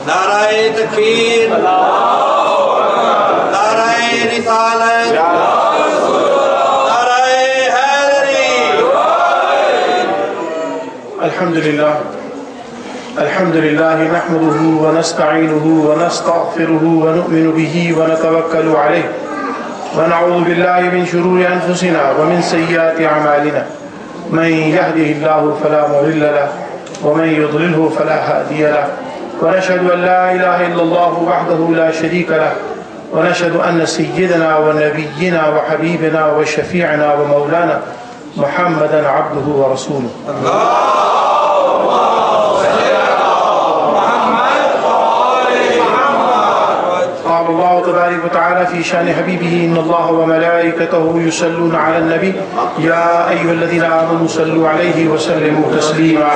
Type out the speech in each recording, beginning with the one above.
نعرہ تکبیر، نعرہ رسالت، نعرہ حیدری۔ الحمد لله نحمده ونستعينه ونستغفره ونؤمن به ونتوكل عليه ونعوذ بالله من شرور أنفسنا ومن سيئات أعمالنا، من يهده الله فلا مضل له ومن يضلله فلا هادي له، ونشهد أن لا إله إلا الله وحده لا شريك له، ونشهد أن سيدنا ونبينا وحبيبنا وشفيعنا ومولانا محمدا عبده ورسوله. قال الله تبارك وتعالى في شأن حبيبه إن الله وملائكته يصلون على النبي يا أيها الذين آمنوا صلوا عليه وسلموا تسليما.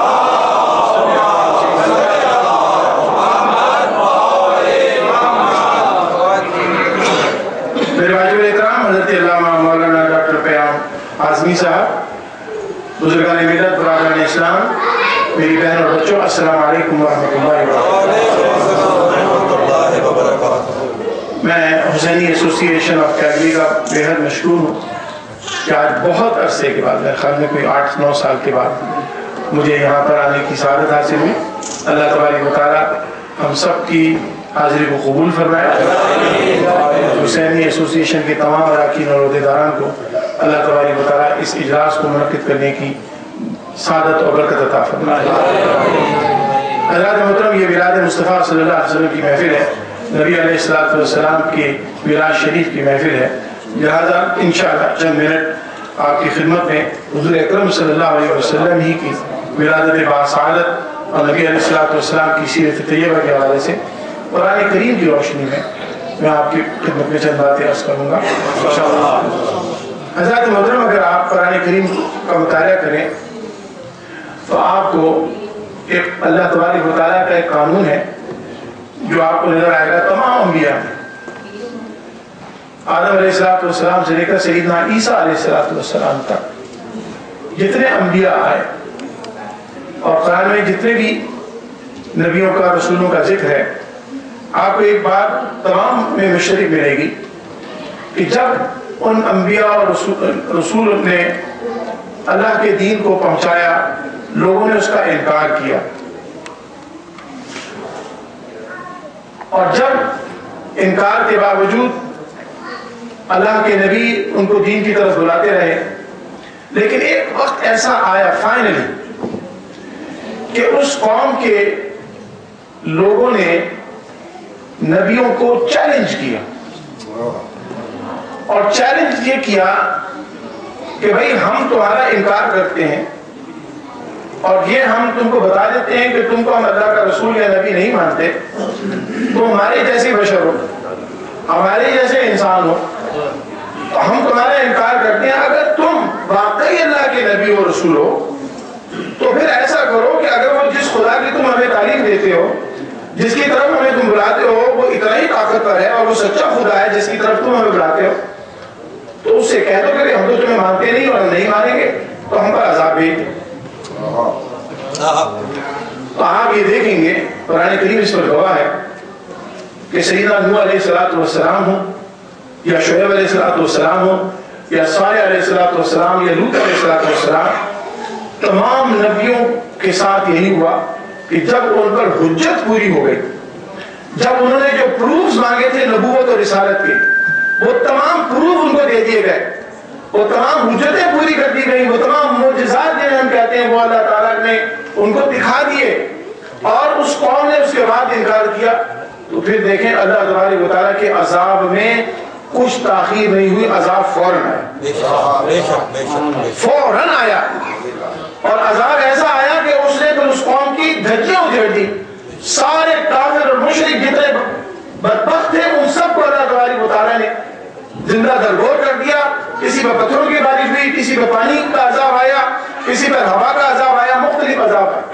میرے واجب احترام حضرت علامہ مولانا ڈاکٹر پیام اعظمی صاحب، بزرگان ملت، برادران اسلام، میری بہن اور بچوں، السلام علیکم ورحمۃ اللہ وبرکاتہ۔ میں حسینی ایسوسی ایشن آف کیلگری کا بےحد مشکور ہوں کہ آج بہت عرصے کے بعد، میرے خیال میں کوئی 8-9 سال کے بعد مجھے یہاں پر آنے کی سعادت حاصل ہوئی۔ اللہ تبارک و تعالیٰ ہم سب کی حاضری کو قبول فرمائے۔ حسینی ایسوسی ایشن کے تمام اراکین اور عہدیداران کو اللہ تبارک و تعالیٰ اس اجلاس کو منعقد کرنے کی سعادت اور برکت عطا فرمائے۔ حضرات محترم، یہ میلاد مصطفیٰ صلی اللہ علیہ وسلم کی محفل ہے، نبی علیہ السلام کے میلاد شریف کی محفل ہے، لہذا انشاءاللہ چند منٹ آپ کی خدمت میں حضور اکرم صلی اللہ علیہ وسلم ہی کی ولادت باسعادت اور نبی علیہ السلام کی سیرت طیبہ کے حوالے سے قرآن کریم کی روشنی میں آپ کی خدمت میں چند باتیں عرض کروں گا انشاءاللہ۔ حضرات محترم، اگر آپ قرآن کریم کا مطالعہ کریں تو آپ کو ایک اللہ تبارک و تعالیٰ کا ایک قانون ہے جو آپ کو نظر آئے گا تمام انبیاء میں، آدم علیہ السلام سے لے کر سیدنا عیسیٰ علیہ السلام تک جتنے انبیاء آئے اور قرآن میں جتنے بھی نبیوں کا، رسولوں کا ذکر ہے، آپ کو ایک بات تمام میں مشترک ملے گی کہ جب ان انبیاء اور رسول نے اللہ کے دین کو پہنچایا، لوگوں نے اس کا انکار کیا، اور جب انکار کے باوجود اللہ کے نبی ان کو دین کی طرف بلاتے رہے، لیکن ایک وقت ایسا آیا فائنلی کہ اس قوم کے لوگوں نے نبیوں کو چیلنج کیا، اور چیلنج یہ کیا کہ بھئی ہم تمہارا انکار کرتے ہیں اور یہ ہم تم کو بتا دیتے ہیں کہ تم کو ہم اللہ کا رسول یا نبی نہیں مانتے، تم ہمارے جیسے بشر ہو، ہمارے جیسے انسان ہو، تو ہم تمہارا انکار کرتے ہیں۔ اگر تم واقعی اللہ کے نبی و رسول ہو تو پھر ایسا کرو کہ اگر وہ جس خدا کی تم ہمیں تعلیم دیتے ہو، جس کی طرف ہمیں تم بلاتے ہو، وہ اتنا ہی طاقتور ہے اور وہ سچا خدا ہے جس کی طرف تم ہمیں بلاتے ہو، تو اس سے کہہ دو کہ ہم تو تمہیں مانتے نہیں اور نہیں مانیں گے تو ہم پر عذاب بھیج دو۔ تو آپ یہ دیکھیں گے قرآن کریم اس پر گواہ ہے کہ سیدنا نوح علیہ السلام ہو یا شعیب علیہ السلام ہو یا صالح علیہ السلام یا لوط علیہ السلام، تمام نبیوں کے ساتھ یہی ہوا کہ جب ان پر حجت پوری ہو گئی، جب انہوں نے جو پروفز مانگے تھے نبوت اور رسالت کے، وہ تمام پروف ان کو دے دیے گئے، وہ تمام حجتیں پوری کر دی گئی، وہ تمام معجزات جنہیں ہم کہتے ہیں وہ اللہ تعالیٰ نے ان کو دکھا دیے، اور اس قوم نے اس کے بعد انکار کیا، تو پھر دیکھیں اللہ تبارک و تعالیٰ کے عذاب میں کچھ تاخیر نہیں ہوئی، عذاب فوراً آیا، فوراً آیا، اور عذاب ایسا آیا کہ اس نے تو اس قوم کی دھجیاں ادھیڑ دی، سارے کافر اور مشرک جتنے بدبخت تھے ان سب کو اللہ تبارک و تعالیٰ نے زندہ درگور کر دیا۔ کسی پر پتھروں کی بارش ہوئی، کسی پر پانی کا عذاب آیا، کسی پر ہوا کا عذاب آیا، مختلف عذاب آیا،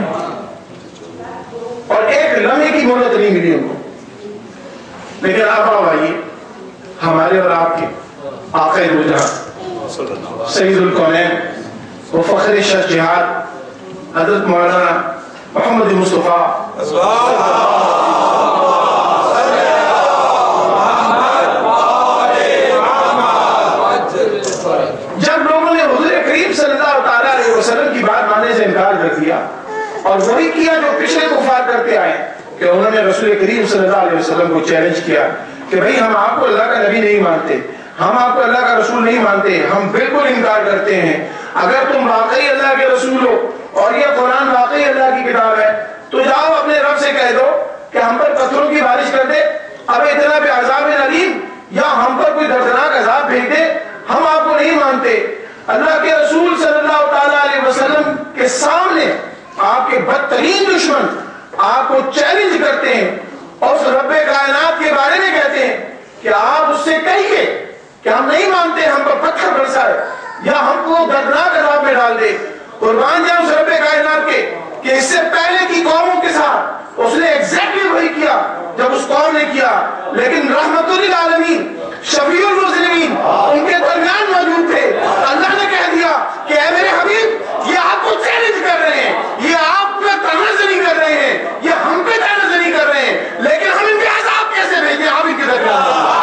اور ایک لمحے کی مہلت نہیں ملی ان کو۔ لیکن آپ آئیے ہمارے اور آپ کے آقا دو جہاں سید الکونین و فخر شش جہاد حضرت مولانا محمد مصطفیٰ جب لوگوں نے حضور کریم صلی اللہ تعالیٰ علیہ وسلم کی بات ماننے سے انکار کر دیا اور وہی کیا جو پچھلے کفار کرتے آئے کہ انہوں نے رسول کریم صلی اللہ علیہ وسلم کو چیلنج کیا کہ بھئی ہم آپ کو اللہ کا نبی نہیں مانتے، ہم آپ کو اللہ کا رسول نہیں مانتے، ہم بالکل انکار کرتے ہیں، اگر تم واقعی اللہ کے رسول ہو اور یہ قرآن واقعی اللہ کی کتاب ہے تو جاؤ اپنے رب سے کہہ دو کہ ہم پر پتھروں کی بارش کر دے، اب اتنا بھی عذاب علیم، یا ہم پر کوئی دردناک عذاب بھیج دے، ہم آپ کو نہیں مانتے۔ اللہ کے رسول صلی اللہ تعالیٰ علیہ وسلم کے سامنے آپ کے بدترین دشمن آپ کو چیلنج کرتے ہیں اور اس رب کائنات کے بارے میں کہتے ہیں کہ آپ اس سے کہیے کہ ہم نہیں مانتے، ہم پر پتھر برسائے یا ہم کو دردناک عذاب میں ڈال دے۔ قربان جائیں اس رب کائنات کے کہ اس سے پہلے کی قوموں کے ساتھ اس نے ایگزیکٹلی وہی کیا جب اس قوم نے کیا، لیکن رحمت للعالمین شفیع المسلمین ان کے درمیان موجود تھے۔ اللہ نے کہہ دیا کہ اے میرے حبیب یہ آپ کو چیلنج کر رہے ہیں، یہ آپ پہ تنازلی کر رہے ہیں، یہ ہم پہ تنازلی کر رہے ہیں، لیکن ہم ان کے عذاب کیسے بھیجیں؟ آپ ان کے درمیان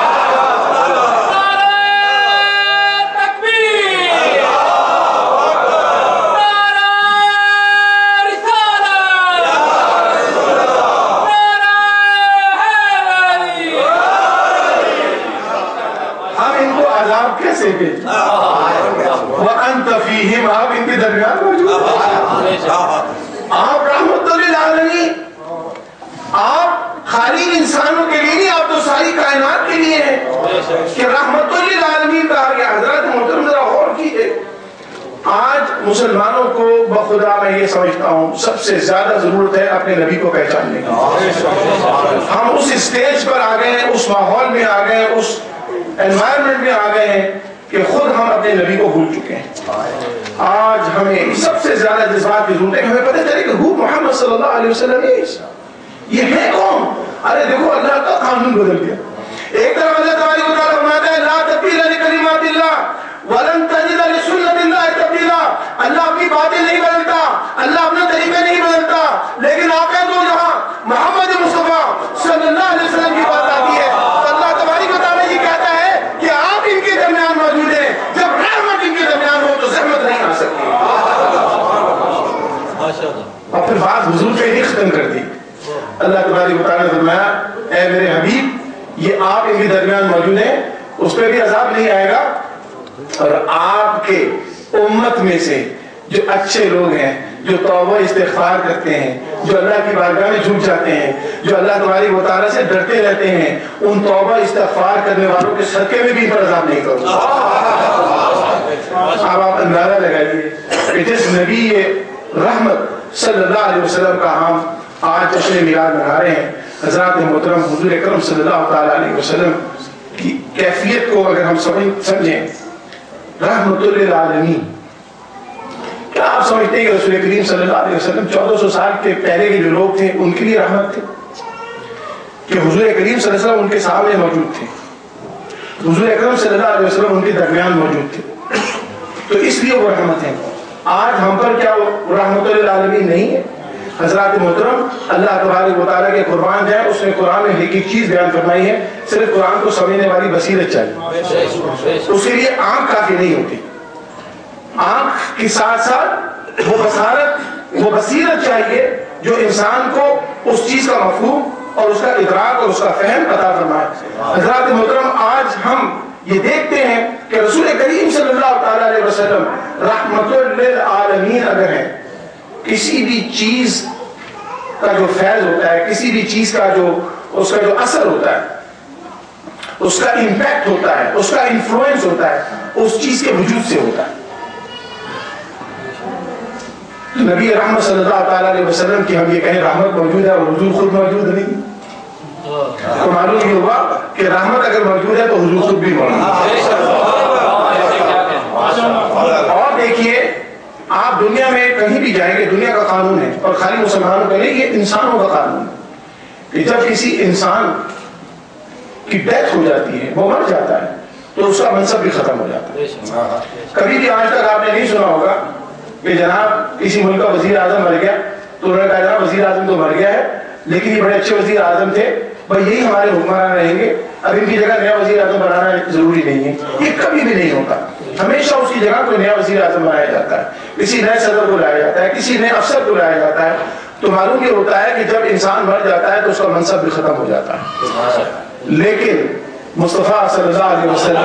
کیسے بھیجیں؟ وَأَنْتَ فِيهِمْ، آپ ان کے درمیان موجود ہیں، آپ رحمت للعالمین، آپ خالی انسانوں کے لیے نہیں، آپ تو ساری کائنات کے لیے ہیں کہ رحمت للعالمین کہا گیا۔ حضرات محترم ذرا غور کیجئے، آج مسلمانوں کو بخدا میں یہ سمجھتا ہوں سب سے زیادہ ضرورت ہے اپنے نبی کو پہچاننے کی۔ ہم اس اسٹیج پر آ گئے ہیں، اس ماحول میں آ گئے ہیں، اس انوائرمنٹ میں آ گئے ہیں کہ خود ہم اپنے نبی کو بھول چکے ہیں۔ آج ہمیں سب سے زیادہ جذبات کی ضرورت ہے کہ ہمیں پتہ چلے کہ محمد صلی اللہ علیہ وسلم یہ ہے کون؟ ارے دیکھو اللہ کا قانون بدل گیا۔ ایک طرف اللہ تبارک و تعالیٰ فرماتا ہے لا تبدیل لکلمات اللہ ولن تجد لسنت اللہ تبدیلا، اللہ اپنی باتیں نہیں بدلتا، اللہ اپنے طریقے نہیں بدلتا، لیکن آقا دو جہاں محمد مصطفیٰ صلی اللہ علیہ وسلم کی بات آتی ہے تو اللہ تبارک و تعالیٰ یہ کہتا ہے کہ آپ ان کے درمیان موجود ہیں، جب رحمت ان کے درمیان ہو تو زحمت نہیں آ سکتی۔ اور پھر بات حضور پہ ہی ختم کر دی۔ اللہ تبارک و تعالیٰ نے فرمایا اے میرے حبیب یہ آپ ان کے درمیان موجود ہیں، اس پہ بھی عذاب نہیں آئے گا، اور آپ کے امت میں سے جو اچھے لوگ ہیں، جو توبہ استغفار کرتے ہیں، جو اللہ کی بارگاہ میں جھک جاتے ہیں، جو اللہ تبارک و تعالیٰ سے ڈرتے رہتے ہیں، ان توبہ استغفار کرنے والوں کے صدقے میں بھی ان پر عذاب نہیں کروں گا۔ اب آپ اندازہ لگائیے کہ جس نبی رحمت صلی اللہ علیہ وسلم کا ہم آج جشن میلاد منا رہے ہیں، حضرات محترم حضور اکرم صلی اللہ تعالیٰ علیہ وسلم کی کیفیت کو اگر ہم سمجھیں، رحمت للعالمین، کیا آپ سمجھتے ہیں کہ رسول کریم صلی اللہ علیہ وسلم 1400 سال کے پہلے کے جو لوگ تھے ان کے لیے رحمت تھے؟ کہ حضور کریم صلی اللہ علیہ وسلم ان کے سامنے موجود تھے، حضور اکرم صلی اللہ علیہ وسلم ان کے درمیان موجود تھے، تو اس لیے وہ رحمت ہے۔ آج ہم پر کیا وہ رحمت للعالمین نہیں ہے؟ حضرات محترم اللہ تبارک و تعالیٰ کے قربان جائیں، اس نے قرآن میں ایک ایک چیز بیان فرمائی ہے، صرف قرآن کو سمجھنے والی بصیرت چاہیے، اس کے لیے آنکھ کافی نہیں ہوتی، آنکھ کے ساتھ ساتھ وہ بصیرت چاہیے جو انسان کو اس چیز کا مفہوم اور اس کا ادراک اور اس کا فہم عطا فرمائے۔ حضرات محترم آج ہم یہ دیکھتے ہیں کہ رسول کریم صلی اللہ تعالیٰ علیہ وسلم رحمت للعالمین اگر ہیں، کسی بھی چیز کا جو فیض ہوتا ہے، کسی بھی چیز کا جو اس کا جو اثر ہوتا ہے، اس کا امپیکٹ ہوتا ہے، اس کا انفلوئنس ہوتا ہے، اس چیز کے وجود سے ہوتا ہے۔ نبی رحمت صلی اللہ تعالیٰ علیہ وسلم کی ہم یہ کہیں رحمت موجود ہے اور حضور خود موجود نہیں، تو معلوم یہ ہوا کہ رحمت اگر موجود ہے تو حضور خود بھی موجود ہے۔ اور دیکھیے آپ دنیا میں کہیں بھی جائیں گے، دنیا کا قانون ہے، اور خالی مسلمانوں کا نہیں، یہ انسانوں کا قانون ہے کہ جب کسی انسان کی ڈیتھ ہو جاتی ہے، وہ مر جاتا ہے، تو اس کا منصب بھی ختم ہو جاتا ہے۔ کبھی بھی آج تک آپ نے نہیں سنا ہوگا کہ جناب کسی ملک کا وزیر اعظم مر گیا تو انہوں نے کہا جناب وزیر اعظم تو مر گیا ہے لیکن یہ بڑے اچھے وزیر اعظم تھے، بھائی یہی ہمارے حکمران رہیں گے، اب ان کی جگہ نیا وزیر اعظم بنانا ضروری نہیں ہے. یہ کبھی بھی نہیں ہوتا، ہمیشہ اس کی جگہ کوئی نیا وزیر اعظم بنایا جاتا ہے، کسی نئے صدر کو لایا جاتا ہے، کسی نئے افسر کو لایا جاتا ہے. تو معلوم یہ ہوتا ہے کہ جب انسان مر جاتا ہے تو اس کا منصب بھی ختم ہو جاتا ہے. لیکن مصطفیٰ صلی اللہ علیہ وسلم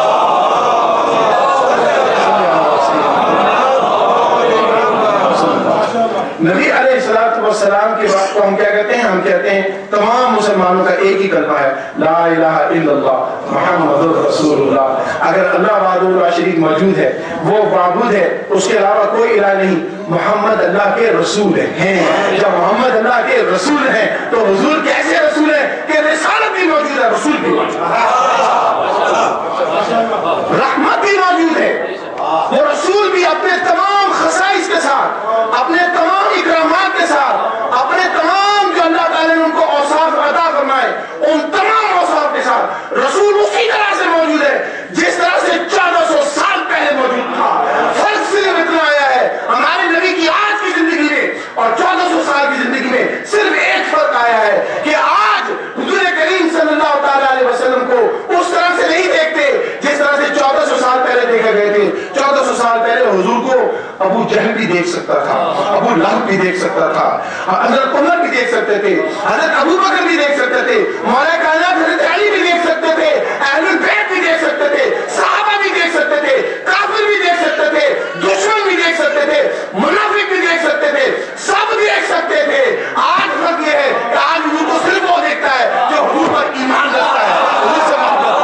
نبی علیہ السلام کے بعد کو ہم کیا کہتے ہیں؟ ہم کہتے ہیں تمام مسلمانوں کا ایک ہی کلمہ ہے، لا الہ الا اللہ محمد رسول اللہ. اگر اللہ وحدہ لا شریک موجود ہے، وہ معبود ہے، اس کے علاوہ کوئی الہ نہیں، محمد اللہ کے رسول ہیں. جب محمد اللہ کے رسول ہیں تو حضور کیسے رسول ہیں کہ رسالت بھی موجود ہے، رسول بھی موجود ہے، رحمت بھی موجود ہے. وہ رسول بھی اپنے تمام خصائص کے ساتھ، اپنے تمام اکرامات کے ساتھ، اپنے تمام جو اللہ تعالیٰ نے ان کو اوصاف عطا فرمائے ان تمام اوصاف کے ساتھ رسول اسی طرح سے موجود ہے جس طرح سے 1400 سال پہلے موجود تھا. فرق صرف اتنا آیا ہے ہمارے نبی کی آج کی زندگی میں اور 1400 سال کی زندگی میں صرف ایک فرق آیا ہے کہ آج حضور کریم صلی اللہ تعالیٰ علیہ وسلم کو اس طرح سے نہیں دیکھتے جس طرح سے 1400 سال پہلے دیکھے گئے تھے. 1400 سال پہلے حضور کو ابو جہل بھی دیکھ سکتا تھا، ابو لہب بھی دیکھ سکتا تھا، حضرت عمر بھی دیکھ سکتے تھے، حضرت ابو بکر بھی دیکھ سکتے تھے، مولا کائنات حضرت علی بھی دیکھ سکتے تھے، اہل البیت بھی دیکھ سکتے تھے، صحابہ بھی دیکھ سکتے تھے، کافر بھی دیکھ سکتے تھے، دشمن بھی دیکھ سکتے تھے، منافق بھی دیکھ سکتے تھے، سب دیکھ سکتے تھے. آج فرق یہ ہے کہ آج حضور کو صرف وہ دیکھتا ہے جو حضور پر ایمان رکھتا ہے، حضور سے محبت.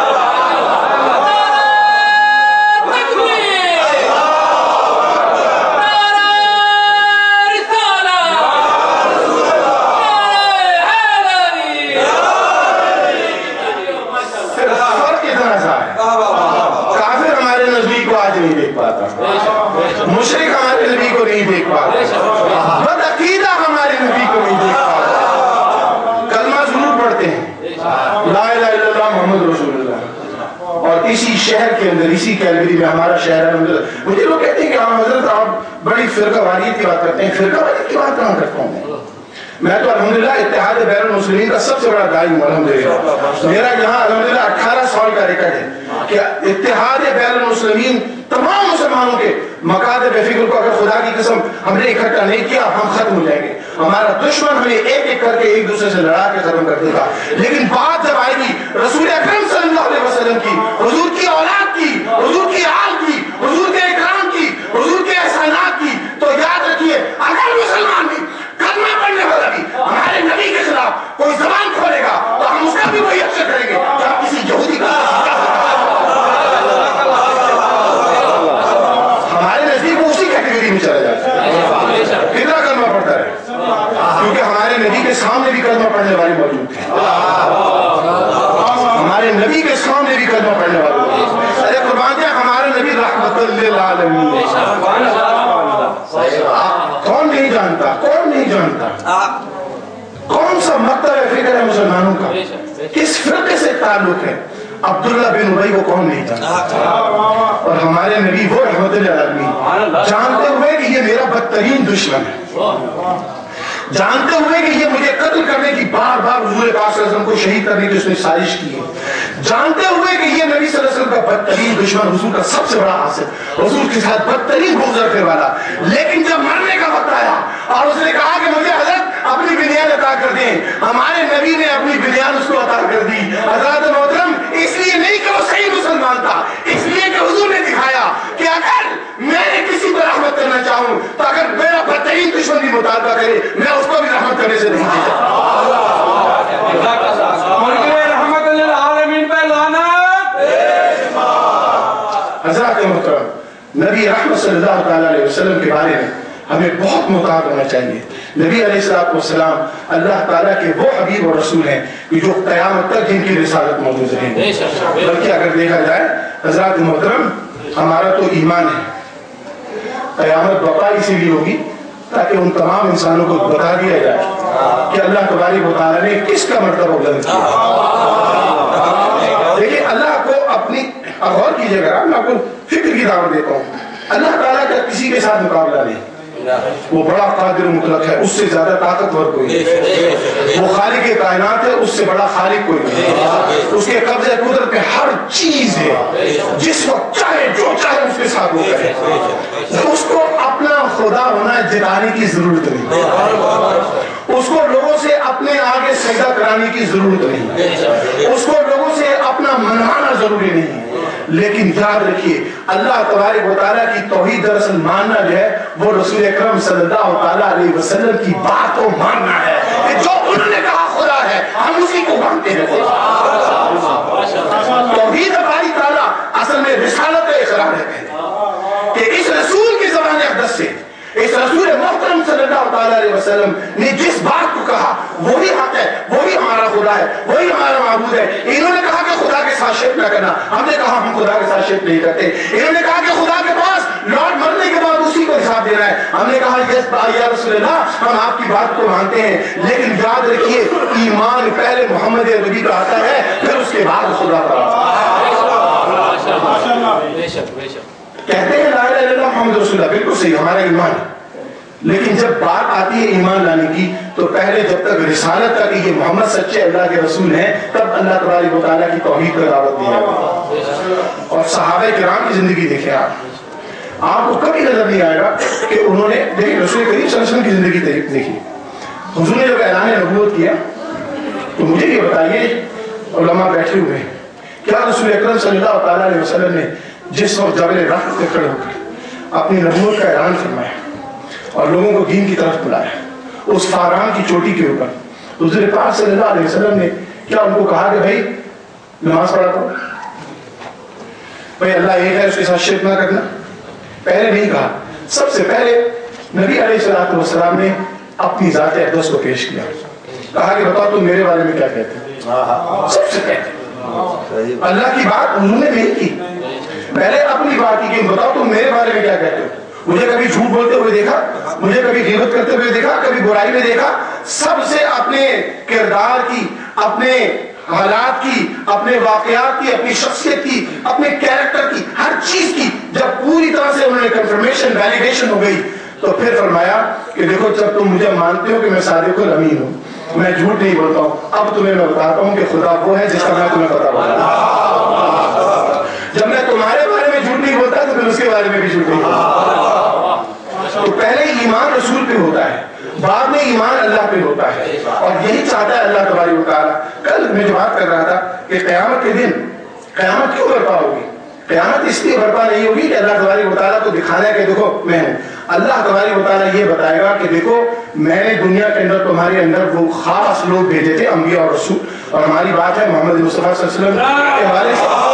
مشرک ہمارے نبی کو نہیں دیکھ پاتا، بد عقیدہ ہمارے نبی کو نہیں دیکھ پاتا. کلمہ ضرور پڑھتے ہیں لا الہ الا اللہ محمد رسول اللہ، اور اسی شہر کے اندر، اسی کیلگری میں ہمارا شہر ہے. مجھے لوگ کہتے ہیں کہ ہاں حضرت آپ بڑی فرقہ واریت کی بات کرتے ہیں. فرقہ واریت کی بات کہاں کرتا ہوں میں تو الحمدللہ اتحاد بین المسلمین کا سب سے بڑا داعی ہوں. الحمدللہ میرا یہاں الحمدللہ 18 سال کا ریکارڈ ہے کہ اتحاد بین المسلمین تمام مسلمانوں کے مکاتب فکر کو اگر خدا کی قسم ہم نے اکٹھا نہیں کیا ہم ختم ہو جائیں گے. ہمارا دشمن ہمیں ایک ایک کر کے ایک دوسرے سے لڑا کے ختم کر دے گا. لیکن بات جب آئے گی رسول اکرم صلی اللہ علیہ وسلم کی، حضور کی اولاد کی، حضور کی آل کی، حضور کے اکرام کی، حضور کے احسانات کی، تو یاد رکھیے اگر مسلمان بھی کلمہ پڑھنے والا بھی ہمارے نبی کے خلاف کوئی زبان کھولے گا تو ہم اس کا بھی وہی اثر کریں گے کہ ہم کسی یہودی کا. ہمارے نزدیک اسی کیٹیگری میں چلا جاتا ہے کتنا کلمہ پڑھتا ہے، کیونکہ ہمارے نبی کے سامنے بھی کلمہ پڑھنے والے موجود تھے. ہمارے نبی کے سامنے بھی کلمہ پڑھنے والے موجود تھے. ارے قربان جائے ہمارے نبی رحمت للعالمین. کون نہیں جانتا، کون نہیں جانتا کون سا مکتب فکر ہے مسلمانوں کا، کس فرقے سے تعلق ہے. عبداللہ بن ابی کو کون نہیں جانتا، اور ہمارے نبی وہ رحمت للعالمین جانتے ہوئے کہ یہ میرا بدترین دشمن ہے، جانتے ہوئے کہ یہ مجھے قتل کرنے کی بار بار حضور پاک صلی اللہ علیہ وسلم کو شہید کرنے کی اس نے سازش کی ہے، جانتے ہوئے کہ یہ نبی صلی اللہ علیہ وسلم کا بدترین دشمن، حضور کا سب سے بڑا حاسد، حضور کے ساتھ بدترین بغض رکھنے والا. لیکن جب مرنے کا وقت آیا اور اس نے کہا کہ مجھے حضرت اپنی بنیاد عطا کر دیں، ہمارے نبی نے اپنی بنیاد اس کو عطا کر دی. حضرت محترم اس لیے نہیں کہ وہ صحیح مسلمان تھا، اس لیے کہ حضور نے دکھایا کہ اگر میں نے کسی پر رحمت کرنا چاہوں تو اگر میرا بدترین دشمن بھی مطالبہ کرے میں اس کو بھی رحمت کرنے سے نہیں دے سکتا. حضرات محترم نبی رحمت صلی اللہ تعالیٰ علیہ وسلم کے بارے میں ہمیں بہت محتاط ہونا چاہیے. نبی علیہ السلام اللہ تعالیٰ کے وہ حبیب اور رسول ہیں کہ جو قیامت تک جن کی رسالت موجود رہیں گے. بلکہ اگر دیکھا جائے حضرات محترم ہمارا تو ایمان ہے قیامت بقا اسی لیے ہوگی تاکہ ان تمام انسانوں کو بتا دیا جائے کہ اللہ تبارک و تعالیٰ نے کس کا مرتبہ بلند کیا. دیکھیے اللہ کو اپنی غور کیجیے گا، میں آپ کو فکر کی دعوت دیتا ہوں. اللہ تعالیٰ کا کسی کے ساتھ مقابلہ نہیں، وہ بڑا قادر مطلق ہے، اس سے زیادہ طاقتور کوئی نہیں۔ وہ خالق کائنات ہے، اس سے بڑا خالق کوئی نہیں۔ اس کے قبضے قدرت میں ہر چیز ہے، جس وقت چاہے جو چاہے اس کے ساتھ وہ کرے۔ اس کو اپنا خدا ہونا جتانے کی ضرورت نہیں، اس کو لوگوں سے اپنے آگے سجدہ کرانے کی ضرورت نہیں، اس کو لوگوں سے اپنا منوانا ضروری نہیں۔ لیکن یاد رکھیے اللہ تبارک و تعالیٰ کی توحید دراصل ماننا جو ہے وہ رسول اکرم صلی اللہ تعالیٰ علیہ وسلم کی بات کو ماننا ہے کہ جو انہوں نے کہا خدا ہے ہم اسی کو مانتے ہیں۔ توحید باری تعالیٰ اصل میں رسالت کا اقرار ہے کہ اس رسول کی زبان اقدس سے اس رسول محترم صلی اللہ تعالیٰ علیہ وسلم نے جس بات کو کہا وہی حق ہے، وہی ہمارا خدا ہے، وہی ہمارا معبود ہے۔ انہوں نے کہا کہ خدا کے ساتھ شرک نہ کرنا، ہم نے کہا ہم خدا کے ساتھ شرک نہیں کرتے۔ انہوں نے کہا کہ خدا کے پاس لوٹ مرنے کے بعد اسی کو حساب دینا ہے، ہم نے کہا یا رسول اللہ ہم آپ کی بات کو مانتے ہیں۔ لیکن یاد رکھیے ایمان پہلے محمد عربی کا آتا ہے، پھر اس کے بعد خدا کا کہتے ہیں لا الہ الا اللہ محمد رسول اللہ، بالکل صحیح، ہمارا ایمان ہے۔ لیکن جب بات آتی ہے ایمان لانے کی تو پہلے جب تک رسالت کا کہ یہ محمد سچے اللہ کے رسول ہیں تب اللہ تبارک و تعالیٰ کی توحید کا دعوت دیا گیا۔ اور صحابہ کرام کی زندگی دیکھیں آپ کو کبھی نظر نہیں آئے گا کہ انہوں نے دیکھیں رسول کریم صلی اللہ علیہ وسلم کی زندگی دیکھی، حضور نے جب اعلان نبوت کیا تو مجھے یہ بتائیے علماء بیٹھے ہوئے کیا رسول اکرم صلی اللہ تعالیٰ علیہ وسلم نے جس وقت جبل رحمت پہ کھڑے ہو کر اپنی نبوت کا اعلان فرمایا اور لوگوں کو دین کی طرف بلایا اس فاران کی چوٹی کے اوپر، حضور پاک صلی اللہ علیہ وسلم نے کیا ان کو کہا کہ بھائی نماز پڑھا کرو، بھائی اللہ ایک ہے اس کے ساتھ شرک نہ کرنا؟ پہلے نہیں کہا۔ سب سے پہلے نبی علیہ الصلوۃ والسلام نے اپنی ذات اقدس کو پیش کیا، کہا کہ بتاؤ تم میرے بارے میں کیا کہتے ہیں۔ سب سے پہلے اللہ کی بات انہوں نے نہیں کی، پہلے اپنی بات کی کہ بتاؤ تم میرے بارے میں کیا کہتے ہو۔ مجھے کبھی جھوٹ بولتے ہوئے دیکھا، مجھے کبھی غیبت کرتے ہوئے دیکھا، کبھی برائی میں دیکھا؟ سب سے اپنے کردار کی، اپنے حالات کی، اپنے واقعات کی، اپنی شخصیت کی، اپنے کیریکٹر کی، ہر چیز کی جب پوری طرح سے انہوں نے کنفرمیشن ویلیڈیشن ہو گئی تو پھر فرمایا کہ دیکھو جب تم مجھے مانتے ہو کہ میں صادق الامین ہوں، میں جھوٹ نہیں بولتا ہوں، اب تمہیں میں بتاتا ہوں کہ خدا وہ ہے جس کا میں تمہیں پتہ بتاتا۔ جب میں تمہارے بارے میں جھوٹ نہیں بولتا تو پھر اس کے بارے میں بھی جھوٹ نہیں بولتا۔ تو پہلے ایمان رسول پہ ہوتا ہے، بعد میں ایمان اللہ پہ ہوتا ہے، اور یہی چاہتا ہے اللہ تبارک و تعالیٰ۔ کل میں جو بات کر رہا تھا کہ قیامت کے دن قیامت کیوں برپا ہوگی؟ قیامت اس لیے برپا نہیں ہوگی کہ اللہ تبارک و تعالیٰ کو دکھانا ہے کہ دیکھو میں ہوں۔ اللہ تبارک و تعالیٰ یہ بتائے گا کہ دیکھو میں نے دنیا کے اندر تمہارے اندر وہ خاص لوگ بھیجے تھے، انبیاء اور رسول، اور ہماری بات ہے محمد مصطفیٰ صلی اللہ علیہ وسلم کے حوالے سے۔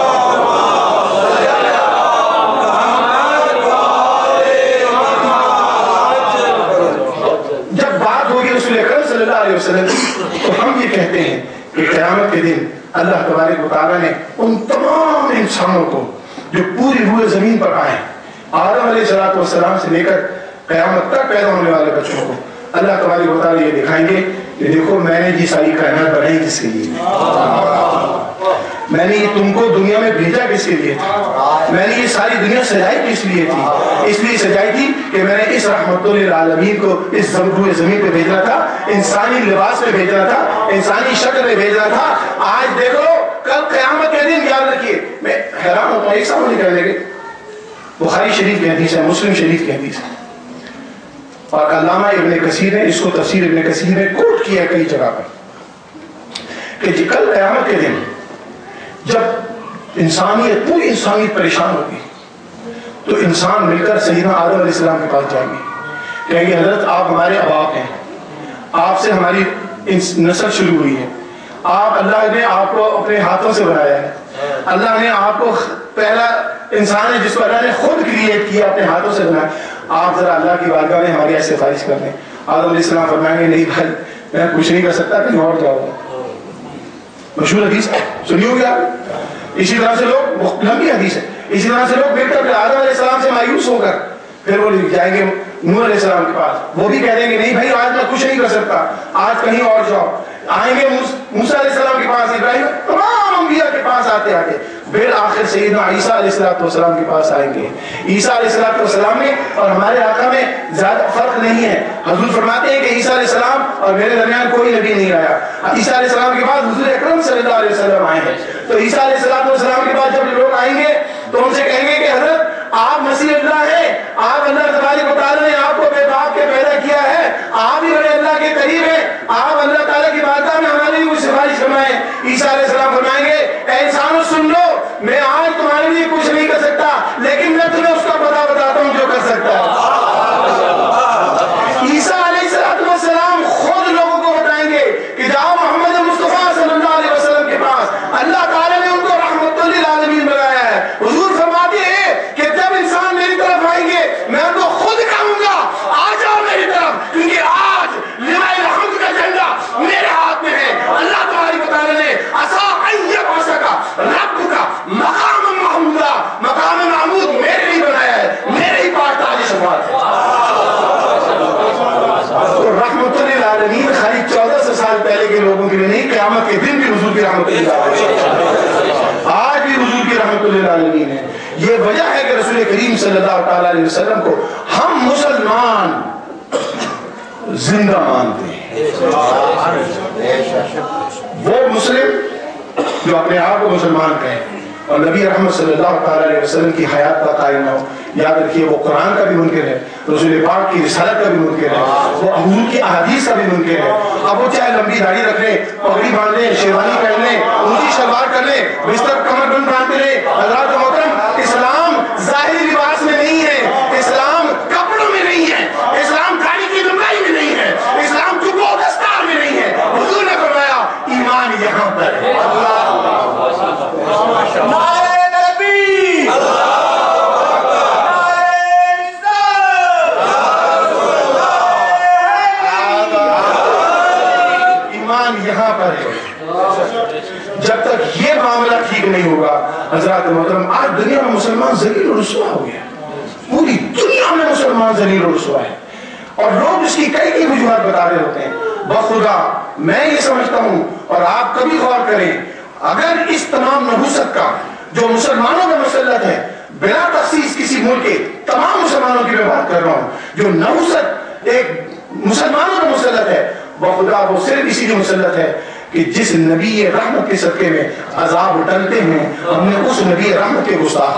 تو ہم یہ کہتے ہیں کہ قیامت کے دن اللہ تبارک و تعالیٰ نے ان تمام انسانوں کو جو پوری روئے زمین پر آئے، آدم علیہ السلام سے لے کر قیامت تک پیدا ہونے والے بچوں کو اللہ تبارک و تعالیٰ یہ دکھائیں گے کہ دیکھو میں نے یہ ساری کائنات بنائی کس کے لیے، میں نے یہ تم کو دنیا میں بھیجا کس کے لیے تھا، میں نے یہ ساری دنیا سجائی کس لیے تھی؟ اس لیے سجائی تھی کہ میں نے اس رحمت للعالمین کو اس روئے زمین پہ بھیجنا تھا، انسانی لباس میں بھیجنا تھا، انسانی شکل میں بھیجنا تھا۔ آج دیکھو کل قیامت کے دن یاد رکھیے، میں حیران ہوتا ہوں ایک سامنے کرنے کے بخاری شریف کی حدیث ہے، مسلم شریف کی حدیث ہے، اور علامہ ابن کثیر نے اس کو تفسیر ابن کثیر نے کوٹ کیا کئی جگہ پر کہ کل قیامت کے دن جب انسانیت پوری انسانیت پریشان ہوگی تو انسان مل کر سیدنا آدم علیہ السلام کے پاس جائیں گے، کہیں گے حضرت آپ ہمارے اباپ ہیں، آپ سے ہماری نسل شروع ہوئی ہے، آپ اللہ نے آپ کو اپنے ہاتھوں سے بنایا ہے، اللہ نے آپ کو پہلا انسان ہے جس کو اللہ نے خود کریٹ کیا، اپنے ہاتھوں سے بنایا، آپ ذرا اللہ کی بارگاہ میں ہماری ایسے سفارش کر دیں۔ آدم علیہ السلام فرمائیں گے نہیں بھائی میں کچھ نہیں کر سکتا، کہیں اور جاؤ۔ مشہور حدیث سنی ہوگی آپ، اسی طرح سے لوگ لمبی حدیث ہے، اسی طرح سے لوگ مل کر آدم علیہ السلام سے مایوس ہو کر پھر وہ جائیں گے نوح علیہ السلام کے پاس، وہ بھی کہہ دیں گے نہیں بھائی آج میں کچھ نہیں کر سکتا، آج کہیں اور جاؤ۔ آئیں گے موسیٰ علیہ السلام کے پاس، ابراہیم، تمام انبیاء کے پاس آتے آتے بالآخر سیدنا عیسیٰ علیہ السلام کے پاس آئیں گے. عیسیٰ علیہ السلام میں اور ہمارے آقا میں زیادہ فرق نہیں ہے. حضور فرماتے ہیں کہ عیسیٰ علیہ السلام اور میرے درمیان کوئی نبی نہیں آیا. عیسیٰ علیہ السلام کے بعد حضور اکرم صلی اللہ علیہ وسلم آئے ہیں. تو عیسیٰ علیہ السلام کے بعد جب لوگ آئیں گے تو ان سے کہیں گے کہ حضرت آپ مسیح اللہ ہیں, آپ اللہ تبارک و تعالیٰ نے آپ کو بے باپ کے پیدا کیا ہے, آپ ہی بڑے اللہ کے قریب ہیں, آپ اللہ تعالیٰ کی بارگاہ میں ہمارے لیے کوئی سفارش فرمائیں. عیسیٰ علیہ السلام فرمائیں گے اے انسانوں سن لو, میں آج تمہارے لیے کچھ نہیں کر سکتا, لیکن میں تمہیں اس کا پتہ بتاتا ہوں جو کر سکتا ہے. عیسیٰ علیہ السلام خود لوگوں کو بتائیں گے کہ جاؤ محمد مصطفیٰ صلی اللہ علیہ وسلم کے پاس, اللہ تعالیٰ نے ان کو رحمت للعالمین بنایا ہے. حضور فرماتے ہیں کہ جب انسان میری طرف آئیں گے میں ان کو خود کہوں گا آ جاؤ میری طرف, کیونکہ آج لواء الحمد کا جھنڈا میرے ہاتھ میں ہے. اللہ تبارک و تعالیٰ نے عسیٰ ان یبعثک ربک مقام محمودا, مقام محمود میرے لیے بنایا ہے, میرے ہی پاس تاج شفاعت ہے. تو رحمت للعالمین خالی 1400 سال پہلے کے لوگوں کے لیے نہیں, قیامت کے دن بھی حضور کی رحمت للعالمین, آج بھی حضور کی رحمت للعالمین ہے. یہ وجہ ہے کہ رسول کریم صلی اللہ تعالیٰ علیہ وسلم کو ہم مسلمان زندہ مانتے ہیں. وہ مسلم جو اپنے آپ کو مسلمان کہیں اور نبی رحمت صلی اللہ تعالیٰ علیہ وسلم کی حیات کا قائم ہو, یاد رکھیے وہ قرآن کا بھی منکر ہے, رسول پاک کی رسالت کا بھی منکر ہے, وہ حضور کی احادیث کا بھی منکر ہے. اب وہ چاہے لمبی داڑھی رکھ لیں, پگڑی باندھ لیں, شیروانی پہن لیں, اونچی شلوار کر لیں, بستر کمر بند باندھتے لیں. حضرات محترم, اسلام ظاہری لباس میں نہیں ہے, اسلام کپڑوں میں نہیں ہے, اسلام داڑھی کی لمبائی میں نہیں ہے, اسلام جبہ و دستار میں نہیں ہے. حضور نے فرمایا ایمان یہاں پر ہے. یہاں پر ہے. جب تک یہ معاملہ ٹھیک نہیں ہوگا حضرات محترم, آج دنیا میں مسلمان ذلیل و رسوا ہو گیا, پوری دنیا میں مسلمان ذلیل و رسوا ہے, اور لوگ اس کی کئی وجوہات بتا رہے ہوتے ہیں. بخدا میں یہ سمجھتا ہوں, اور آپ کبھی غور کریں, اگر اس تمام نحوست کا جو مسلمانوں میں مسلط ہے, بلا تخصیص کسی ملک کے تمام مسلمانوں کی میں بات کر رہا ہوں, جو نحوست ایک مسلمانوں میں مسلط ہے, بخدا وہ صرف اسی لیے مسلط ہے کہ جس نبی رحمت کے صدقے میں عذاب ٹلتے ہیں, ہم نے اس نبی رحمت کے گستاخ,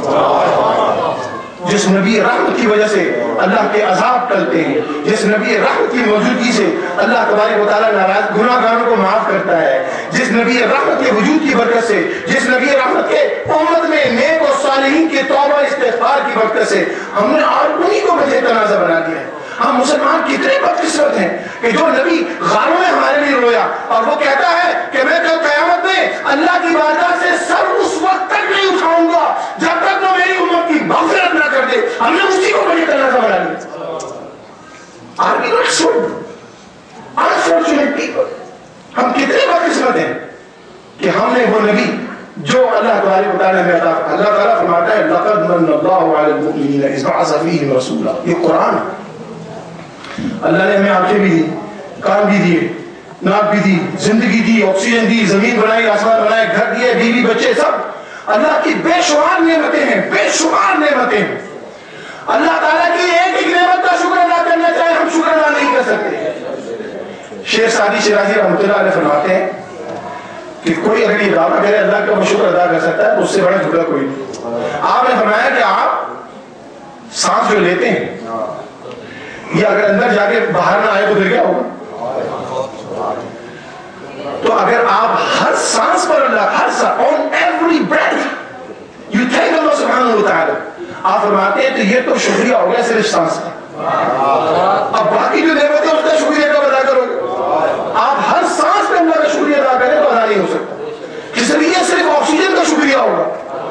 جس نبی رحمت کی وجہ سے اللہ کے عذاب ٹلتے ہیں, جس نبی رحمت کی موجودگی سے اللہ تبارک و تعالیٰ ناراض گناہ گاروں کو معاف کرتا ہے, جس نبی رحمت کے وجود کی برکت سے, جس نبی رحمت کے امت میں نیک و صالحین کے توبہ استغفار کی برکت سے ہم نے اور انہی کو وجہ تنازع بنا دیا ہے. ہم مسلمان کتنے بدقسمت ہیں کہ جو نبی غاروں میں ہمارے لیے رویا, اور وہ کہتا ہے کہ میں کل قیامت میں اللہ کی بارگاہ سے سر اس وقت تک نہیں اٹھاؤں گا جب تک وہ میری امت کی مغفرت نہ کر دے. ہم نے اسی کو بڑی تنازع بنا لیا. Are we not so unfortunate people? ہم کتنے بدقسمت ہیں کہ ہم نے وہ نبی جو اللہ تبارک و تعالیٰ نے عطا, اللہ تعالیٰ فرماتا ہے لقد من اللہ علی المؤمنین اذ بعث فیہم رسولا, یہ قرآن ہے. اللہ نے ہمیں آنکھیں بھی دی, کان بھی دیے, ناک بھی دی, زندگی دی, آکسیجن دی, زمین بنائی, آسمان بنائے, گھر دیے, بیوی بچے, سب اللہ کی بے شمار نعمتیں ہیں, بے شمار نعمتیں ہیں. اللہ تعالیٰ کی ایک ایک نعمت کا شکر ادا کرنا چاہے ہم شکر ادا نہیں کر سکتے. شیخ سعدی شیرازی رحمۃ اللہ علیہ فرماتے ہیں کہ کوئی اگر یہ دعویٰ کرے اللہ کا وہ شکر ادا کر سکتا ہے, اس سے بڑا جھوٹا کوئی نہیں. آپ نے فرمایا کہ آپ سانس جو لیتے ہیں یہ اگر اندر جا کے باہر نہ آئے تو پھر کیا ہوگا؟ تو اگر آپ ہر سانس پر اللہ, ہر سانس, on every breath you thank Allah subhanahu wa ta'ala, آپ فرماتے ہیں تو یہ تو شکریہ ہو گیا صرف سانس کا. اب باقی جو نعمت ہے اس کا شکریہ کب ادا کرو گے؟ آپ ہر سانس پہ اللہ کا شکریہ ادا کریں تو ادا نہیں ہو سکتا, اس لیے صرف آکسیجن کا شکریہ ہوگا.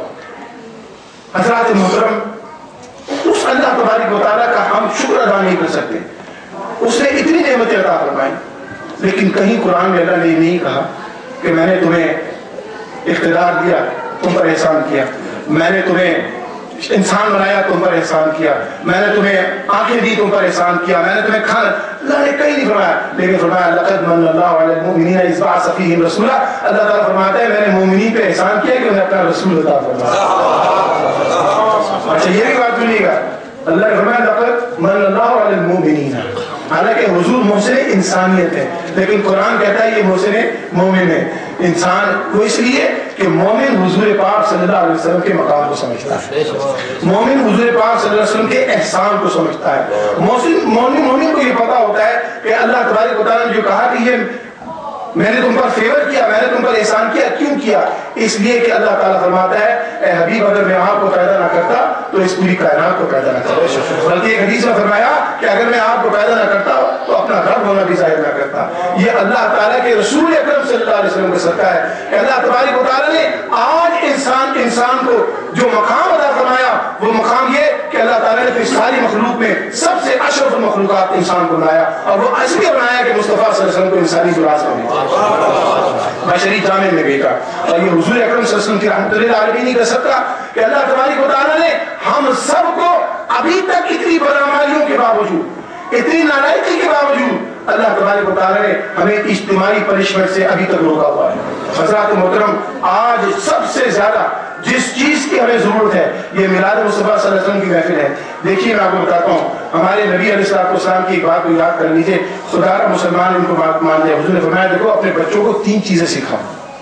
حضرات محترم, اس اللہ تبارک و تعالیٰ کا ہم شکر ادا نہیں کر سکتے. اس نے اتنی نعمتیں عطا فرمائی, لیکن کہیں قرآن میں اللہ نے نہیں کہا کہ میں نے تمہیں اقتدار دیا, تم پر احسان کیا, میں نے تمہیں انسان بنایا تم پر احسان کیا، میں نے تمہیں آنکھیں دی تم پر احسان کیا، میں نے تمہیں کھانا، اللہ نے کہیں نہیں فرمایا، لیکن فرمایا لقد من اللہ علی المؤمنین اذ بعث فیہم رسولا، اللہ تعالیٰ فرماتا ہے میں نے مومنین پہ احسان کیا کہ انہیں اپنا رسول عطا فرمایا۔ اچھا یہ بھی بات سنیے گا، اللہ نے فرمایا لقد من اللہ علی المؤمنین، حالانکہ حضور محسن انسانیت ہے، لیکن قرآن کہتا ہے یہ محسن مومن ہے۔ انسان کو اس لیے کہ مومن حضور پاک صلی اللہ علیہ وسلم کے مقام کو سمجھتا ہے، مومن حضور پاک صلی اللہ علیہ وسلم کے احسان کو سمجھتا ہے، مومن کو یہ پتا ہوتا ہے کہ اللہ تبارک و تعالیٰ نے جو کہا کہ یہ میں نے تم پر فیور کیا، میں نے تم پر احسان کیا، کیوں کیا؟ اس لیے کہ اللہ تعالیٰ فرماتا ہے اے حبیب اگر میں آپ کو پیدا نہ کرتا تو اس پوری کائنات کو پیدا نہ کرتا، بلکہ ایک حدیث میں فرمایا کہ اگر میں آپ کو پیدا نہ کرتا تو اپنا رب ہونا بھی ظاہر نہ کرتا۔ یہ اللہ تعالیٰ کے رسول اکرم صلی اللہ علیہ وسلم کا صدقہ ہے کہ اللہ تبارک و تعالیٰ نے آج انسان کو جو مقام عطا فرمایا، وہ مقام یہ کہ اللہ تعالیٰ نے اس ساری مخلوق میں سب سے اشرف المخلوقات انسان کو بنایا، اور وہ اس لیے بنایا کہ مصطفیٰ صلی اللہ علیہ وسلم کو انسانی لباس میں بشری جامع میں بھیجا، اور یہ حضور اکرم صلی اللہ علیہ وسلم کی رحمت للعالمین کا صدقہ کہ اللہ تبارک و تعالیٰ نے ہم سب کو ابھی تک اتنی بدعمالیوں کے باوجود، اتنی نالائکی کے باوجود، اللہ تبارک و تعالیٰ نے ہمیں اجتماعی پنشمنٹ سے ابھی تک روکا ہوا ہے۔ حضرات محترم، آج سب سے زیادہ جس چیز کی ہمیں ضرورت ہے یہ میلاد مصطفیٰ صلی اللہ علیہ وسلم کی محفل ہے۔ دیکھیے میں آپ کو بتاتا ہوں، ہمارے نبی علیہ السلام کی ایک بات کو یاد کر لیجیے، خدا کا مسلمان ان کو بات مان لے۔ حضور نے فرمایا دیکھو اپنے بچوں کو 3 چیزیں سکھاؤ،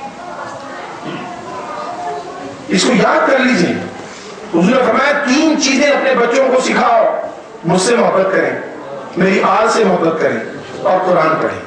اس کو یاد کر لیجیے۔ حضور نے فرمایا 3 چیزیں اپنے بچوں کو سکھاؤ، مجھ سے محبت کریں، میری آل سے محبت کریں، اور قرآن پڑھیں۔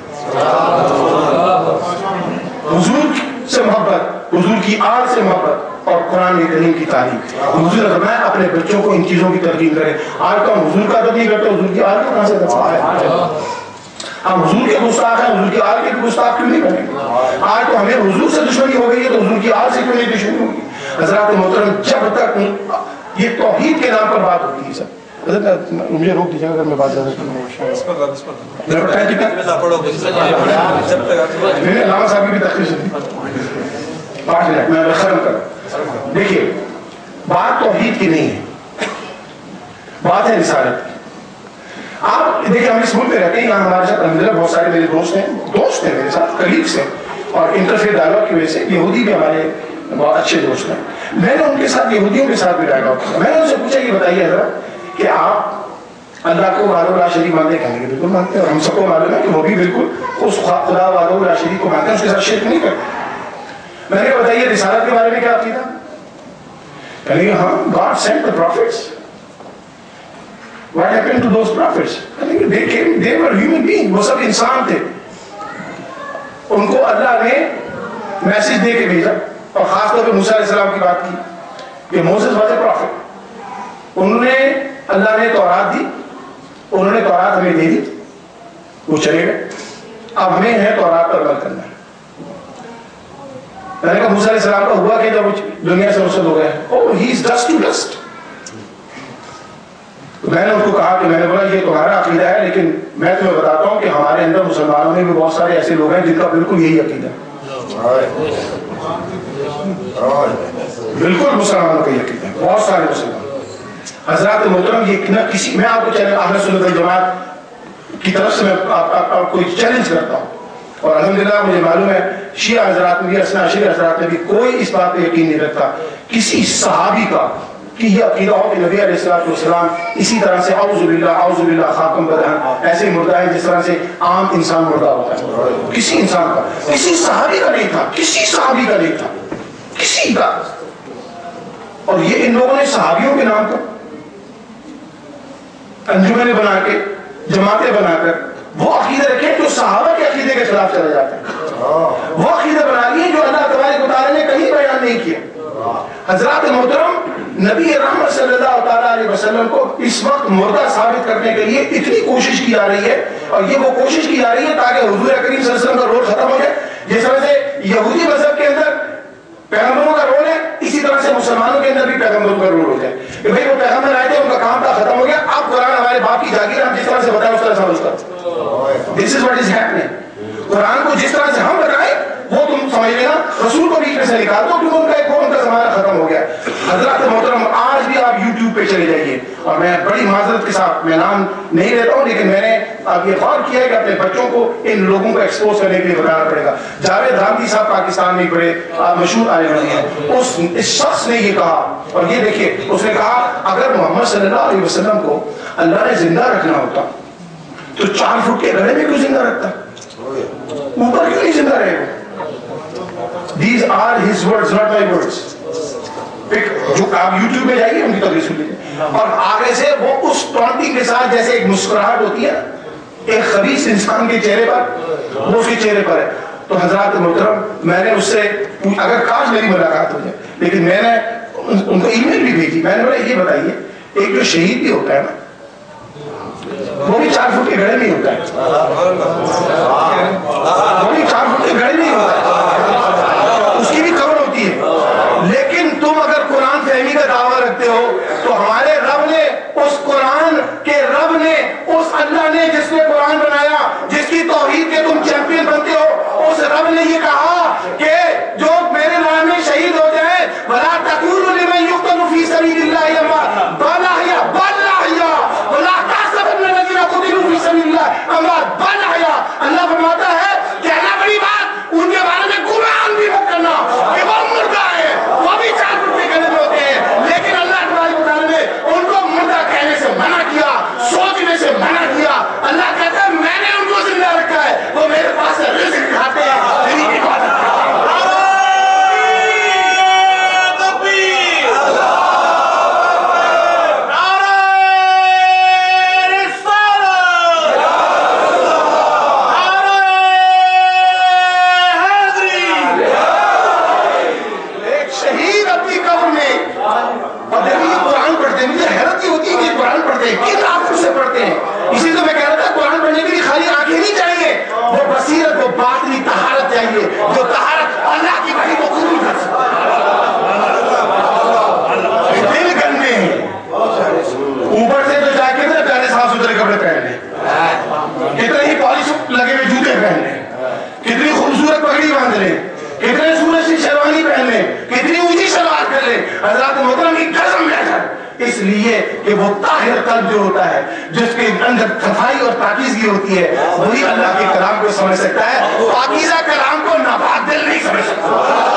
حضور سے محبت، حضور کی آل سے محبت، اور قرآن کریم کی تعلیم۔ حضور نے فرمایا اپنے بچوں کو ان چیزوں کی تلقین کریں۔ آج تو ہم حضور کا ادب نہیں کرتے، حضور کی آل کا کہاں سے ادب؟ ہم حضور کے گستاخ ہیں، حضور کی آل کے گستاخ کیوں نہیں بنیں گے؟ آج تو ہمیں حضور سے دشمنی ہو گئی ہے تو حضور کی آل سے کیوں نہیں دشمنی ہوگی؟ حضرات محترم، جب تک یہ توحید کے نام پر بات ہوتی ہے سب، مجھے روک دیجیے اگر میں بات زیادہ کروں۔ میں نے علامہ صاحب کی بھی تقریر سنی 5 منٹ میں ختم کروں۔ دیکھیے بات توحید کی نہیں ہے، بات ہے رسالت۔ آپ دیکھیں ہم اس ملک میں رہتے ہیں، یہاں ہمارے ساتھ الحمدللہ بہت سارے میرے دوست ہیں میرے ساتھ، کلیگس ہیں، اور انٹرفیئر ڈائلاگ کی وجہ سے یہودی بھی ہمارے بہت اچھے دوست ہیں۔ میں نے ان کے ساتھ یہودیوں کے ساتھ بھی ڈائلاگ کیا، میں نے ان سے پوچھا کہ بتائیے حضرت کہ آپ اللہ کو وحدہ لا شریک مانتے ہیں؟ کہنے کے بالکل مانتے ہیں، اور ہم سب کو معلوم ہے کہ وہ بھی بالکل اس خدا وحدہ لا شریک کو مانتے ہیں، اس کے ساتھ شرک نہیں کرتے۔ میں نے کہا بتائیے رسالت کے بارے میں کیا عقیدہ؟ کہنے کہ ہاں God sent the prophets. What happened to those prophets? کہنے کہ they were human beings، وہ سب انسان تھے، ان کو اللہ نے میسج دے کے بھیجا، اور خاص طور پہ موسیٰ علیہ السلام کی بات کی کہ موسیٰ was a prophet، انہوں نے اللہ نے تورات دی، انہوں نے تورات ہمیں دے دی، وہ چلے گئے، اب ہمیں ہے تورات پر عمل کرنا ہے۔ میں نے کہا موسیٰ علیہ السلام کا ہوا کہ جب وہ دنیا سے رخصت ہو گئے، oh he is dust to dust۔ میں نے ان کو کہا کہ میں نے بولا یہ تمہارا عقیدہ ہے، لیکن میں تمہیں بتاتا ہوں کہ ہمارے اندر مسلمانوں میں بھی بہت سارے ایسے لوگ ہیں جن کا بالکل یہی عقیدہ ہے، بالکل مسلمانوں کا یہ عقیدہ ہے، بہت سارے مسلمان۔ حضرات محترم، یہ نہ کسی، میں آپ کو اہل سنت والجماعت کی طرف سے میں آپ کو چیلنج کرتا ہوں، اور الحمدللہ مجھے معلوم ہے شیعہ حضرات میں بھی، اثنا عشری حضرات میں بھی کوئی اس بات پہ یقین نہیں رکھتا کسی صحابی کا کہ یہ عقیدہ ہو کہ نبی علیہ السلام اسی طرح سے اعوذ باللہ خاتم بدہن ایسے مردہ ہیں جس طرح سے عام انسان مردہ ہوتا ہے۔ کسی انسان کا، کسی صحابی کا نہیں تھا، کسی صحابی کا نہیں تھا، کسی کا۔ اور یہ ان لوگوں نے صحابیوں کے نام پر انجمنیں بنا کے، جماعتیں بنا کر وہ عقیدے رکھے جو صحابہ کے عقیدے کے خلاف چلے جاتے ہیں، وہ عقیدے بنا لیے جو اللہ تبارک و تعالیٰ نے کہیں بیان نہیں کیا۔ حضرات محترم، نبی رحمت صلی اللہ تعالیٰ علیہ وسلم کو اس وقت مردہ ثابت کرنے کے لیے اتنی کوشش کی جا رہی ہے، اور یہ وہ کوشش کی جا رہی ہے تاکہ حضور کریم صلی اللہ علیہ وسلم کا رول ختم ہو جائے۔ جس طرح سے یہودی مذہب کے اندر پیغمبروں کا رول ہے، اسی طرح سے مسلمانوں کے اندر بھی پیغمبروں کا رول ہو جائے کہ بھائی وہ پیغمبر آئے تھے، ان کا کام تھا، ختم ہو گیا، اب قرآن ہمارے باپ کی جاگیر، ہم جس طرح سے بتائیں اس طرح سمجھ کر۔ This is what is happening۔ قرآن کو جس طرح سے ہم بتائیں وہ تم سمجھ لینا، رسول کو بیچ میں سے نکال دو کیونکہ ان کا زمانہ ختم ہو گیا۔ حضرات محترم، آج بھی آپ پہ چلے جائیے. اور میں بڑی معذرت کے ساتھ میں نام نہیں لیتا ہوں, لیکن میں نے اب یہ غور کیا ہے کہ اپنے بچوں کو ان لوگوں کو ایکسپوز کرنے کے لیے بتانا پڑے گا. جاوید راندی صاحب پاکستان میں بڑے مشہور عالم ہیں, اس شخص نے یہ کہا, اور یہ دیکھیے اس نے کہا اگر محمد صلی اللہ علیہ وسلم کو اللہ نے زندہ رکھنا ہوتا تو 4 فٹ کے گڑھے میں کیوں زندہ رکھتا, اوپر کیوں نہیں زندہ رہے گا. These are his words, not my words. جو آپ یوٹیوب میں جائیے ان کی تقریر سن لیجیے, اور آگے سے وہ اس ٹونٹنگ کے ساتھ جیسے ایک مسکراہٹ ہوتی ہے ایک خبیث انسان کے چہرے پر, وہ اس کے چہرے پر ہے. تو حضرات محترم, میں نے اس سے اگر کاش میری ملاقات ہو جائے, لیکن میں نے ان کو ای میل بھی بھیجی. میں نے بولا یہ بتائیے, ایک جو شہید بھی ہوتا ہے نا وہ بھی 4 فٹ کے گڑھے میں ہوتا ہے, وہ بھی 4 فٹ کے گڑھے میں ہوتا ہے, اس کی بھی قبر ہوتی ہے. لیکن تم اگر قرآن فہمی کا دعویٰ رکھتے ہو تو ہمارے رب نے, اس قرآن کے رب نے, اس اللہ نے جس نے قرآن بنایا, جس کی توحید کے تم چیمپئن بنتے ہو, اس رب نے یہ کہا کہ جو میرے نام میں شہید ہو جائے وَلَا تَقُولُوا لِمَن يُقْتَلُ فِي سَبِيلِ اللَّهِ أَمْوَاتٌ بَلْ أَحْيَاءٌ بَلْ أَحْيَاءٌ وَلَا تَحْسَبَنَّ الَّذِينَ قُتِلُوا فِي سَبِيلِ اللَّهِ أَمْوَاتٌ بَلْ أَحْيَاءٌ. اللہ فرماتا ہے کہنا بڑی بات, ان کے بارے میں گمان بھی مت کرنا کہ وہ مردہ ہے, وہ بھی 4 فٹ کے گڑھے میں ہوتے ہیں. لیکن اللہ تبارک و تعالیٰ نے ان کو مردہ کہنے سے منع کیا, سوچنے سے منع کیا. اللہ کہتا ہے میں نے ان کو زندہ رکھا ہے, وہ میرے پاس سے رزق کھاتے ہیں, میری عبادت کرتے ہیں. اسی تو میں کہہ رہا تھا قرآن پڑھنے کے لیے خالی آنکھیں نہیں چاہیے, وہ بصیرت, وہ باطنی طہارت چاہیے, جو طہارت اللہ کی وحی کو قبول کر سکے. دل گندے ہیں, اوپر سے تو جا کے نا پہلے صاف ستھرے کپڑے پہن لیں, کتنے ہی پالش لگے ہوئے جوتے پہن لیں, کتنی خوبصورت پگڑی باندھ لیں, کتنے سورج کی شیروانی پہن لیں, کتنی اونچی شلوار کر لیں. حضرات محترم کی قسم لے کر, اس لیے کہ وہ طاہر قلب جو ہوتا ہے, جس کے اندر صفائی اور پاکیزگی ہوتی ہے, وہی اللہ کے کلام کو سمجھ سکتا ہے. پاکیزہ کلام کو ناپاک دل نہیں سمجھ سکتا.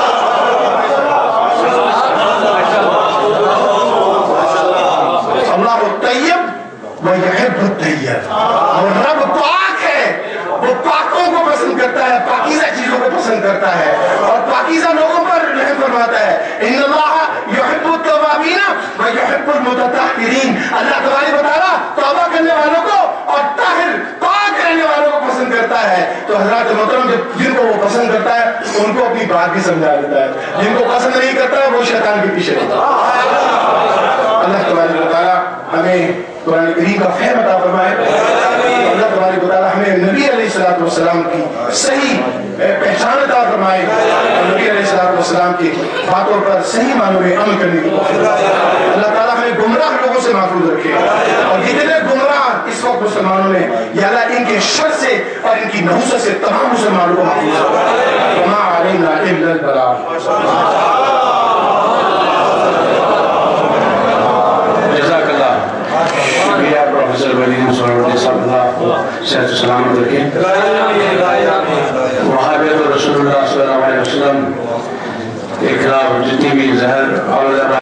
اللہ طیب و یحب الطیب, اور رب پاک ہے, وہ پاکوں کو پسند کرتا ہے, پاکیزہ چیزوں کو پسند کرتا ہے, اور پاکیزہ لوگوں پر رحم فرماتا ہے. ان اللہ یحب التوابین و یحب المتطہرین. اللہ تبارک و تعالیٰ توبہ کرنے والوں کو اور طاہر پاک رہنے والوں کو پسند کرتا ہے. تو حضرات محترم, جن کو وہ پسند کرتا ہے ان کو اپنی بات بھی سمجھا دیتا ہے, جن کو پسند نہیں کرتا ہے وہ شیطان کے پیچھے رہتا ہے. اللہ تبارک و تعالیٰ ہمیں قرآن کریم کا فہم عطا فرمائے. اللہ تبارک و تعالیٰ ہمیں نبی علیہ السلام کی صحیح پہچان عطا فرمائے, اور نبی علیہ السلام کی باتوں پر صحیح معنوں میں عمل کرنے کی توفیق. اللہ تعالیٰ ہمیں گمراہ لوگوں سے محفوظ رکھے, اور جتنے گمراہ اس وقت مسلمانوں میں, یا اللہ ان کے شر سے اور ان کی نحوست سے تمام مسلمانوں کو محفوظ رکھے. وما علینا الا البلاغ. جزاک اللہ. شکریہ پروفیسر ولید سہروردی صاحب, اللہ صحت و سلامت رکھیں. وہابیت رسول اللہ صلی اللہ علیہ وسلم کے خلاف جتنی بھی زہر اور